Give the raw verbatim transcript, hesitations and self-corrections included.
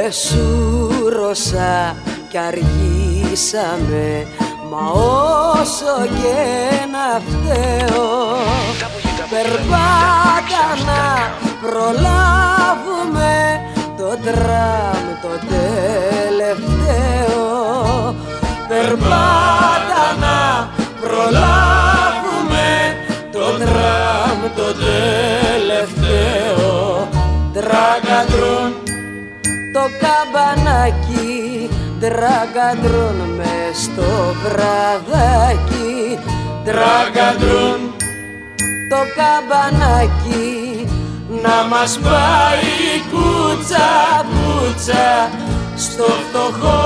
σούρωσα κι αργήσαμε, μα όσο και να φταίω, περπάτα να προλάβουμε το τραμ το τελευταίο. Περπάτα να προλάβουμε το τραμ το τελευταίο. Τραγκαντρούν το καμπανάκι, τραγκαντρούν μες στο βραδάκι. Τραγκαντρούν το καμπανάκι, να μας πάει κούτσα κούτσα στο φτωχό